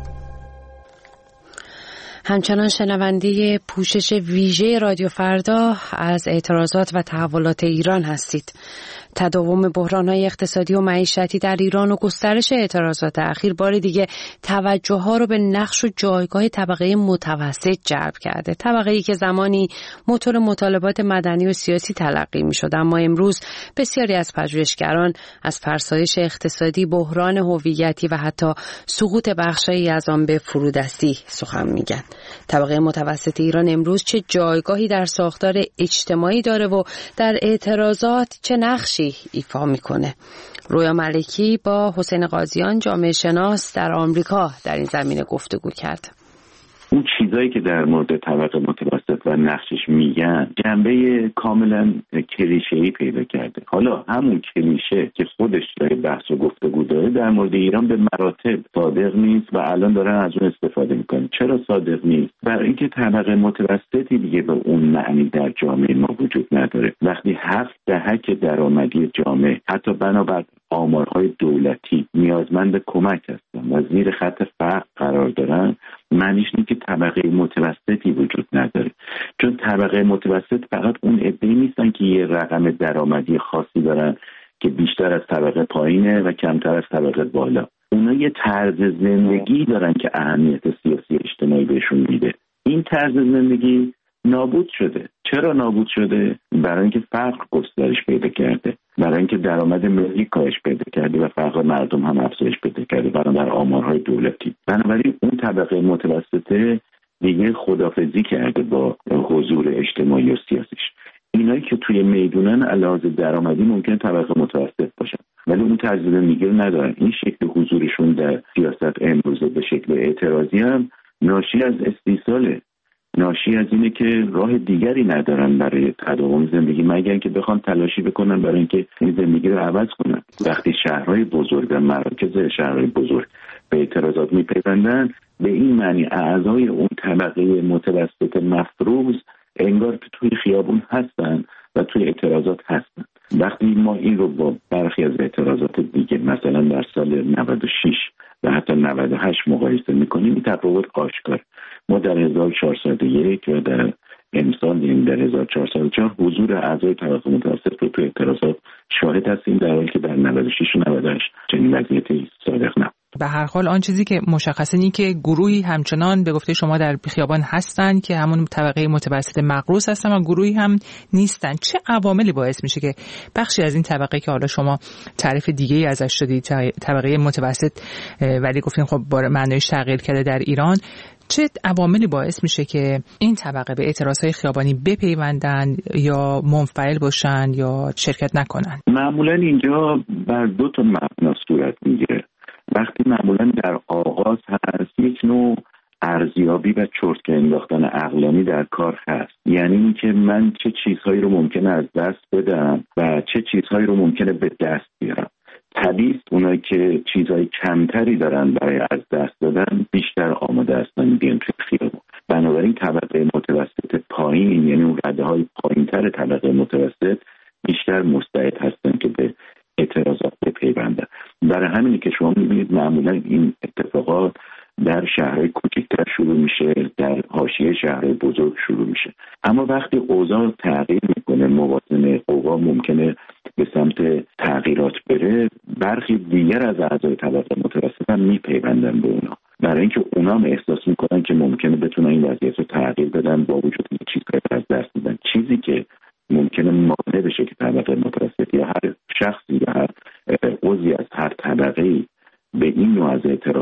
همچنان شنونده پوشش ویژه رادیو فردا از اعتراضات و تحولات ایران هستید. تداوم بحران‌های اقتصادی و معیشتی در ایران و گسترش اعتراضات اخیر بار دیگه توجه‌ها رو به نقش و جایگاه طبقه متوسط جلب کرده. طبقه‌ای که زمانی موتور مطالبات مدنی و سیاسی تلقی می‌شد، اما امروز بسیاری از پژوهشگران از فرسایش اقتصادی، بحران هویتی و حتی سقوط بخشی از آن به فرودستی سخن میگن. طبقه متوسط ایران امروز چه جایگاهی در ساختار اجتماعی داره و در اعتراضات چه نقشی ایفا میکنه؟ رویا ملکی با حسین قاضیان جامعه شناس در آمریکا در این زمینه گفتگو کرد. اون چیزایی که در مورد طبقه متوسط و نقشش میگن جنبه کاملا کلیشه‌ای پیدا کرده. حالا همون کلیشه که خودش داره بحث و گفتگو داره در مورد ایران به مراتب صادق نیست و الان دارن از اون استفاده میکنن. چرا صادق نیست؟ برای اینکه طبقه متوسطی دیگه به اون معنی در جامعه ما وجود نداره. وقتی هفت دهک درآمدی جامعه حتی بنابر آمارهای دولتی نیازمند کمک هستن و زیر خط فقر قرار دارن، معنیش اینه که طبقه متوسطی وجود نداره. چون طبقه متوسط فقط اون عده‌ای نیستن که یه رقم درآمدی خاصی دارن که بیشتر از طبقه پایینه و کمتر از طبقه بالا. اونا یه طرز زندگی دارن که اهمیت سیاسی اجتماعی بهشون میده. این طرز زندگی نابود شده. چرا نابود شده؟ برای اینکه فقر گسترش پیدا کرده، برای اینکه درآمد ملی کاهش پیدا کرده و فقر مردم هم افزایش پیدا کرده بنابر آمارهای دولتی. بنابراین اون طبقه متوسطه دیگه خداحافظی کرده با حضور اجتماعی و سیاسیش. اینایی که توی میدونن علاوه درآمدی ممکن طبقه متوسط باشن ولی اون طرز زندگی رو ندارن. این شکل حضورشون در سیاست امروزه به شکل اعتراضی هم ناشی از استیصاله، ناشی از اینه که راه دیگری ندارن برای تداوم زندگی مگر که بخوان تلاشی بکنن برای اینکه این زندگی رو عوض کنن. وقتی شهرهای بزرگ و مراکز شهرهای بزرگ به اعتراضات میپیوندن، به این معنی اعضای اون طبقه متوسط مفروض انگار که توی خیابون هستن و توی اعتراضات هستن. وقتی ما این رو با برخی از اعتراضات دیگه مثلا در سال نود و شش و حتی نود و هشت مقایسه میکنیم، این تفاوت آشکار. ما در هزار و چهارصد و یک و در امسال یعنی در هزار و چهارصد و چهار حضور اعضای طبقه متوسط رو توی اعتراضات شاهد هستیم، در حالی که در نود و شش و نود و هشت چنین وضعیتی صادق نبود. به هر حال آن چیزی که مشخصه اینه که گروهی همچنان به گفته شما در خیابان هستن که همون طبقه متوسط مقروض هستن و گروهی هم نیستن. چه عواملی باعث میشه که بخشی از این طبقه که حالا شما تعریف دیگه‌ای ازش دادید، طبقه متوسط ولی گفتین خب با معنیش تغییر کرده در ایران، چه عواملی باعث میشه که این طبقه به اعتراضهای خیابانی بپیوندن یا منفعل باشن یا شرکت نکنن؟ معمولا اینجا بر دو تا مبنا صورت میگیره. وقتی معمولا در آغاز هست یک نوع ارزیابی و چرتکه انداختن عقلانی در کار هست، یعنی اینکه من چه چیزهایی رو ممکنه از دست بدم و چه چیزهایی رو ممکنه به دست بیارم. طبیعی است اونایی که چیزهای کمتری دارن برای از دست دادن بیشتر آماده هستن بیان توی خیابون. بنابراین طبقه متوسط پایین، یعنی اون رده های پایین تر طبقه متوسط، بیشتر مستعد هستن که به اعتراضات بپیوندن. برای همینه که شما میبینید معمولا این اتفاقات در شهرهای کوچکتر شروع میشه، در حاشیه شهرهای بزرگ شروع میشه. اما وقتی اوضاع تغییر میکنه، موازنه قوا ممکنه به سمت تغییرات بره، برخی دیگر از اعضای طبقه متوسط هم میپیوندن به اونا، برای اینکه اونا هم احساس میکنن که ممکنه بتونن این وضعیت رو تغییر بدن با وجود اینکه چیزهایی از دست میدن. چیزی که ممکنه مانع بشه که طبقه متوسط یا هر شخصی یا هر عضوی از هر طبقه‌ای به این نوع از اعتراض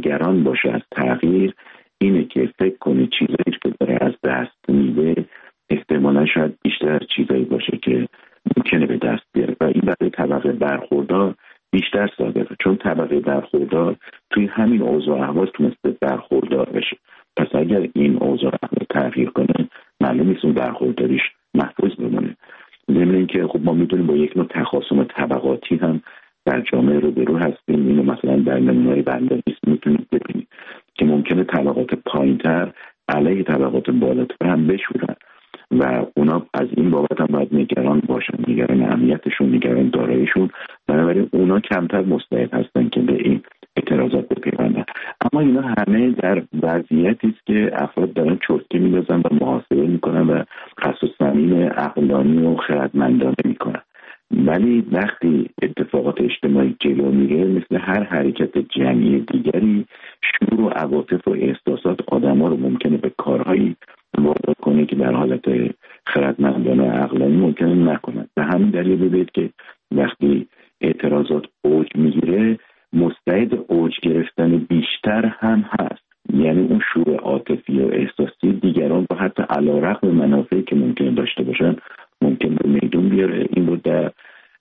نگران باشه از تغییر اینه که فکر کنه چیزایی که داره از دست میده احتمالا شاید بیشتر از چیزایی باشه که ممکنه به دست بیاره و این برای طبقه برخوردار بیشتر صادقه، چون طبقه برخوردار توی همین اوضاع احوال تونسته برخوردار بشه. پس اگر این اوضاع احوال تغییر کنه معلوم نیست اون برخورداریش محفوظ بمونه. ضمن اینکه خب ما میدونیم با یک نوع تخاصم طبقاتی هم در جامعه روبرو هستیم. اینو مثلا در نمونه‌های بندریست میتونید ببینید که ممکنه طبقات پایینتر علیه طبقات بالاتر هم بشورن و اونا از این بابت هم باید نگران باشن، نگران امنیتشون، نگران داراییشون. بنابراین اونا کمتر مستعد هستن که به این اعتراضات بپیوندن. اما اینا همه در وضعیتی است که افراد دارن چرتکه می‌اندازن و محاسبه میکنن و قصد و صمیم عقلانی و خردمندانه میکنن. ولی وقتی اتفاقات اجتماعی جلو میره مثل هر حرکت جمعی دیگری شور و عواطف و احساسات آدم‌ها رو ممکنه به کارهایی وادار کنه که در حالت خردمندانه و عقلانی ممکنه نکنن. به همین دلیل ببینید که وقتی اعتراضات اوج میگیره مستعد اوج گرفتن بیشتر هم هست، یعنی اون شور عاطفی و احساسی دیگران با حتی علیرغم منافعی که ممکن داشته باشن ممکن به میدون بیاره. این رو در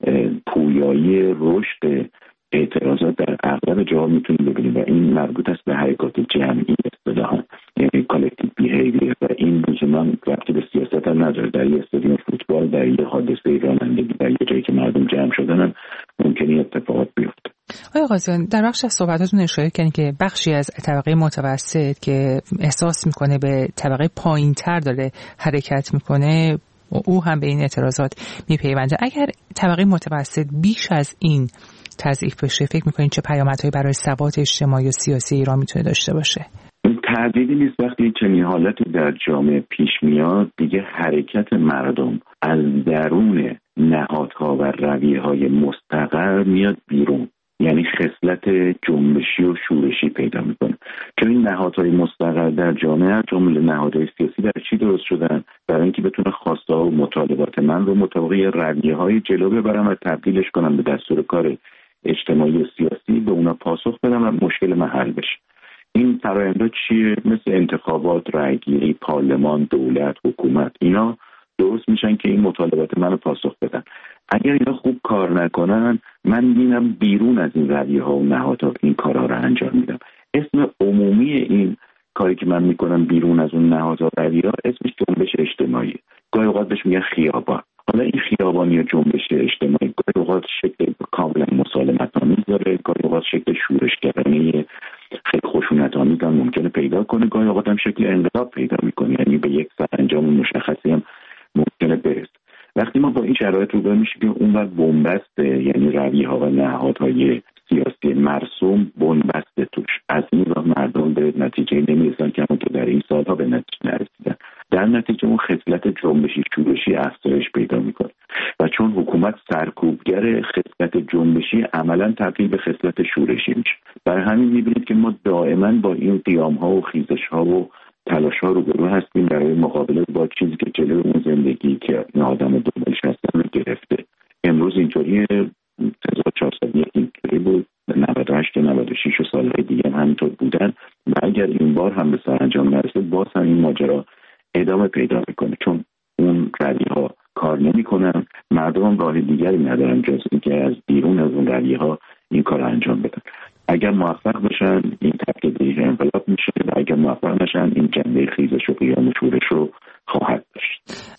پویایی رشد اعتراضات در اغلب جاها میتونیم ببینیم و این مربوط است به حرکات جمعی اصطلاحاً، یعنی کالکتیو بیهیویر و این من وقتی به سیاست هم نداره. در یه استادیوم فوتبال، در یه حادثه رانندگی، در یه جایی که مردم جمع شدن هم ممکنه اتفاقات بیفته. آقای قاضیان در بخش از صحبتاتون اشاره کردین که بخشی از طبقه متوسط که احساس میکنه به طبقه پایینتر داره حرکت میکنه او هم به این اعتراضات میپیونده. اگر طبقه متوسط بیش از این تضعیف بشه فکر میکنین چه پیامدهایی برای ثبات اجتماعی و سیاسی ایران میتونه داشته باشه؟ تردیدی نیست وقتی چنین حالتی در جامعه پیش میاد دیگه حرکت مردم از درون نهادها و رویه‌های مستقر میاد بیرون، یعنی خصلت جنبشی و شورشی پیدا میکنه. چون این نهادهای مستقر در جامعه جمله نهادهای سیاسی در چی درست شدن؟ برای اینکه بتونه خواسته ها و مطالبات من رو مطابق رویه‌های جلو ببرن و تبدیلش کنن به دستور کار اجتماعی و سیاسی، به اونا پاسخ بدن و مشکل من حل بشه. این فرآیندها چیه؟ مثل انتخابات، رأیگیری، پارلمان، دولت، حکومت، اینا درست میشن که این مطالبات منو پاسخ بدن. اگر اینا خوب کار نکنن من میبینم بیرون از این رویه‌ها و نهادها این کارها رو انجام میدم. اسم عمومی این کاری که من میکنم بیرون از اون نهادها و رویه‌ها اسمش جنبش اجتماعی. گاهی اوقات بهش میگن خیابان. حالا این خیابانی یا جنبش اجتماعی گاهی اوقات شکل کاملا مسالمت‌آمیز داره، گاهی اوقات شکل شورشگرانه خیلی خشونت‌آمیز هم ممکنه پیدا کنه، گاهی اوقات هم شکل انقلاب پیدا میکنه، یعنی به یک سرانجام مشخصی هم ممکنه برسه. وقتی ما با این شرایط روبرو میشیم که اونور بنبست، یعنی رویه‌ها و نهادهای سیاسی مرسوم بنبست توش، از این راه مردم به نتیجه نمیرسن که همون که در این سالها به نتیجه نرسیدن. در نتیجه اون خصلت جنبشی شورشی افزایش پیدا میکنه و چون حکومت سرکوبگر خصلت جنبشی عملا تبدیل به خصلت شورشی میشه. برای همین میبینید که ما دائما با این قیام‌ها و خیزش‌ها و تلاش‌ها روبرو هستیم برای مقابله با چیزی که جلوی اون زندگی که این آدم دنبالش هستن رو گرفته. امروز اینطوری هزار و چهارصد و یک اینطوری بود، نود و هشت و نود و شش و سالهای دیگه هم همینطور بودن و اگر این بار هم به سرانجام نرسه باز هم این ماجرا ادامه پیدا میکنه، چون اون رویه‌ها کار نمیکنن، مردم هم راه دیگری ندارن جز اینکه از بیرون از اون رویه‌ها این کار انجام بدن. اگر موفق بشن این تبدیلی انقلاب میشه و اگر موفق نشن این جنبه خیزش و قیام و شورش رو خواهد داشت.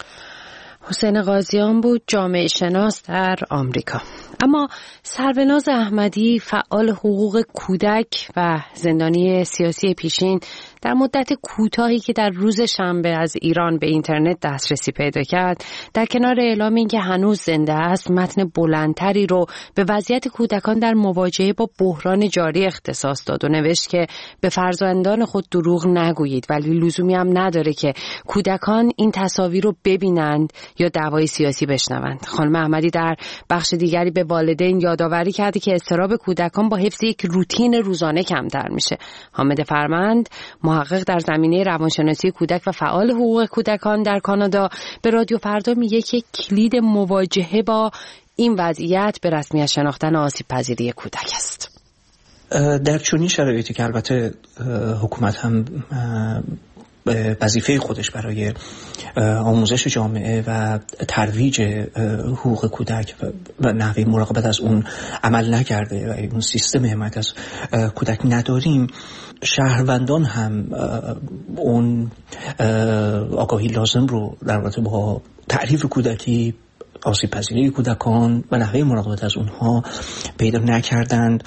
حسین قاضیان بود، جامعه شناس در آمریکا. اما سربناز احمدی، فعال حقوق کودک و زندانی سیاسی پیشین، در مدت کوتاهی که در روز شنبه از ایران به اینترنت دسترسی پیدا کرد، در کنار اعلام اینکه هنوز زنده است، متن بلندتری رو به وضعیت کودکان در مواجهه با بحران جاری اختصاص داد و نوشت که به فرزندان خود دروغ نگویید، ولی لزومی هم نداره که کودکان این تصاویر رو ببینند یا دعوای سیاسی بشنوند. خانم احمدی در بخش دیگری به والدین یادآوری کرده که اضطراب کودکان با حفظ یک روتین روزانه کمتر میشه. حامد فرمند، محقق در زمینه روانشناسی کودک و فعال حقوق کودکان در کانادا، به رادیو فردا میگه که کلید مواجهه با این وضعیت به رسمیت شناختن آسیب پذیری کودک است. در چنین شرایطی که البته حکومت هم وظیفه خودش برای آموزش جامعه و ترویج حقوق کودک و نحوه مراقبت از اون عمل نکرده و اون سیستم حمایت از کودک نداریم، شهروندان هم اون آگاهی لازم رو در رابطه با تعریف کودکی، آسیب پذیری کودکان و نحوه مراقبت از اونها پیدا نکردند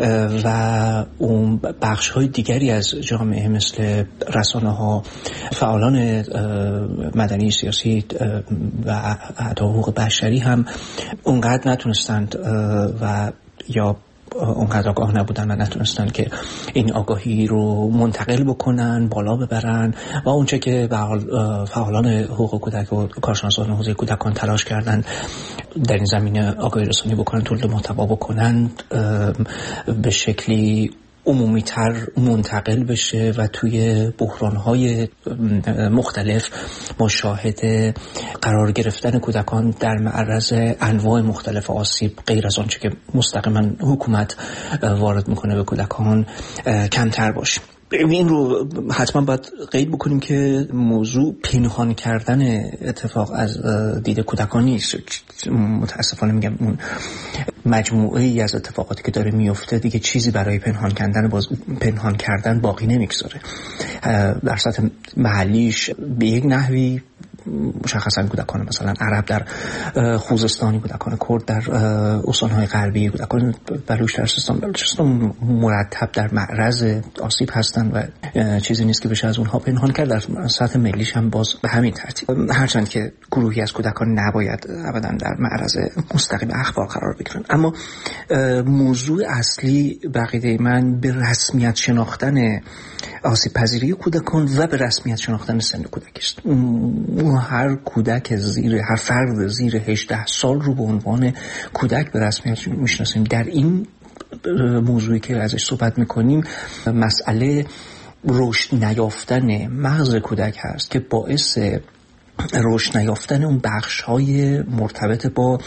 و اون بخش های دیگری از جامعه مثل رسانه ها، فعالان مدنی سیاسی و حتی حقوق بشری هم اونقدر نتونستند و یا اونقدر آگاه نبودن و نتونستن که این آگاهی رو منتقل بکنن، بالا ببرن و اونچه که به حال فعالان حقوق کودک و کارشناسان حوزه کودکان تلاش کردن در این زمینه آگاهی رسانی بکنن، تولید محتوا بکنن، به شکلی عمومی تر منتقل بشه و توی بحران‌های مختلف ما شاهد قرار گرفتن کودکان در معرض انواع مختلف آسیب غیر از آنچه که مستقیما حکومت وارد میکنه به کودکان کمتر باشیم. این رو حتما باید قید بکنیم که موضوع پنهان کردن اتفاق از دید کودکان نیست. متاسفانه میگم اون مجموعه ای از اتفاقاتی که داره میفته دیگه چیزی برای پنهان کردن باز پنهان کردن باقی نمیگذاره. در سطح محلیش به یک نحوی مشخصا کودکان مثلا عرب در خوزستانی، کودکان کرد در استان‌های غربی، کودکان بلوچ در سیستان بلوچستان مرتب در معرض آسیب هستند و چیزی نیست که بشه از اونها پنهان کرد. در سطح ملیش هم باز به همین ترتیب، هرچند که گروهی از کودکان نباید ابدا در معرض مستقیم اخبار قرار بگیرن. اما موضوع اصلی بقیده من به رسمیت شناختن آسیب پذیری کودکان و به رسمیت شناختن سن کودک است. هر کودک زیر هر فرد زیر هجده سال رو به عنوان کودک به رسمیت میشناسیم. در این موضوعی که ازش صحبت میکنیم مسئله رشد نیافتن مغز کودک هست که باعث رشد نیافتن اون بخش‌های مرتبط با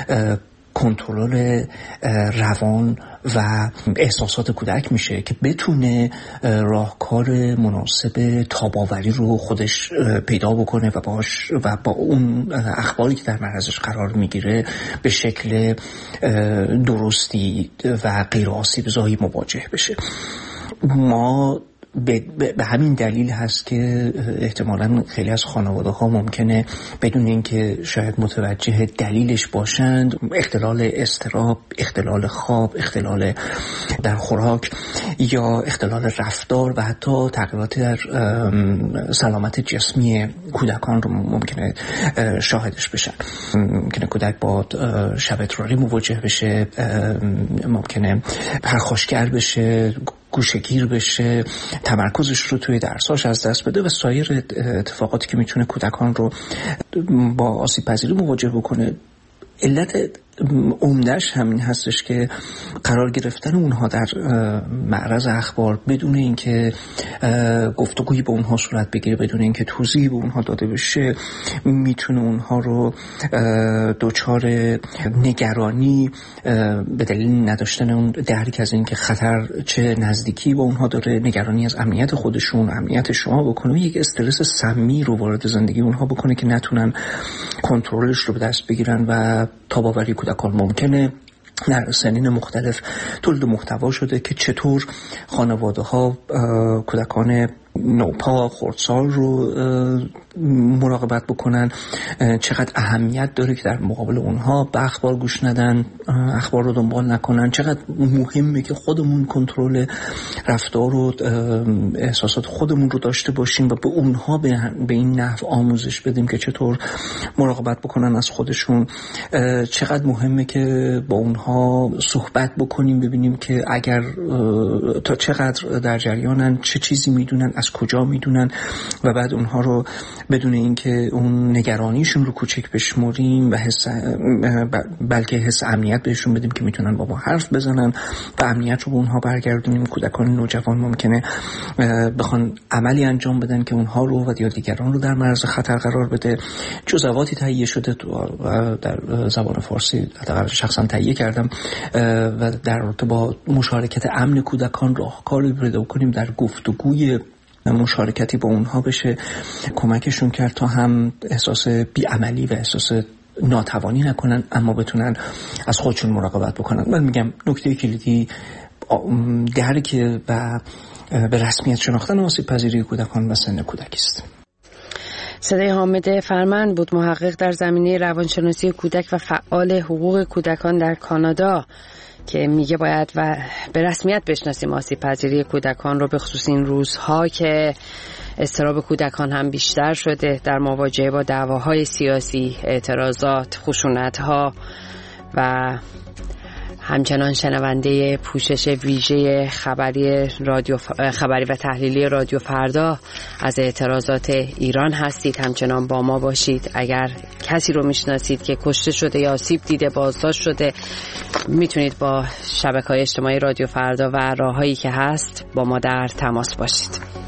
کنترل روان و احساسات کودک میشه که بتونه راهکار مناسب تاب‌آوری رو خودش پیدا بکنه و باش و با اون اخباری که در معرضش قرار میگیره به شکل درستی و غیر آسیب زایی مواجه بشه. ما به, به همین دلیل هست که احتمالاً خیلی از خانواده ها ممکنه بدون اینکه شاید متوجه دلیلش باشند اختلال اضطراب، اختلال خواب، اختلال در خوراک یا اختلال رفتار و حتی تغییراتی در سلامت جسمی کودکان رو ممکنه شاهدش بشن. ممکنه کودک با شب اضطراری مواجه بشه، ممکنه پرخاشگر بشه، گوشه‌گیر بشه، تمرکزش رو توی درساش از دست بده و سایر اتفاقاتی که میتونه کودکان رو با آسیب پذیری مواجه بکنه. علت عمده‌اش همین هستش که قرار گرفتن اونها در معرض اخبار بدون اینکه گفتگویی با اونها صورت بگیره، بدون اینکه توضیحی به اونها داده بشه، میتونه اونها رو دچار نگرانی به دلیل نداشتن اون درک از اینکه خطر چه نزدیکی با اونها داره، نگرانی از امنیت خودشون، امنیت شما بکنه، یک استرس سمی رو وارد زندگی اونها بکنه که نتونن کنترلش رو به دست بگیرن و تاب‌آوری کودکان ممکنه. در سنین مختلف تولید محتوا شده که چطور خانواده ها کودکان نوپا خردسال رو مراقبت بکنن، چقدر اهمیت داره که در مقابل اونها به اخبار گوش ندن، اخبار رو دنبال نکنن، چقدر مهمه که خودمون کنترل رفتار و احساسات خودمون رو داشته باشیم و به اونها به این نحو آموزش بدیم که چطور مراقبت بکنن از خودشون. چقدر مهمه که با اونها صحبت بکنیم، ببینیم که اگر تا چقدر در جریانن، چه چیزی میدونن، از از کجا میدونن و بعد اونها رو بدون اینکه اون نگرانیشون رو کوچک بشمریم و حس بلکه حس امنیت بهشون بدیم که میتونن با ما حرف بزنن و امنیت رو به اونها برگردونیم. کودکان نوجوان ممکنه بخوان عملی انجام بدن که اونها رو و یا دیگران رو در معرض خطر قرار بده. جزواتی تهیه شده در زبان فارسی، حداقل شخصا تهیه کردم و در رابطه با مشارکت امن کودکان راهکاری پیدا کنیم در گفتگوی مشارکتی با اونها بشه کمکشون کرد تا هم احساس بی‌عملی و احساس ناتوانی نکنن اما بتونن از خودشون مراقبت بکنن. من میگم نکته کلیدی درک و به رسمیت شناختن آسیب پذیری کودکان و سن کودکی است. صدای حامد فرمند بود، محقق در زمینه روانشناسی کودک و فعال حقوق کودکان در کانادا، که میگه باید و به رسمیت بشناسیم آسیب پذیری کودکان رو، به خصوص این روزها که اضطراب کودکان هم بیشتر شده در مواجهه با دعواهای سیاسی، اعتراضات، خشونت‌ها. و همچنان شنونده پوشش ویژه خبری رادیو خبری و تحلیلی رادیو فردا از اعتراضات ایران هستید. همچنان با ما باشید. اگر کسی رو میشناسید که کشته شده یا آسیب دیده، بازداشت شده، میتونید با شبکه‌های اجتماعی رادیو فردا و راههایی که هست با ما در تماس باشید.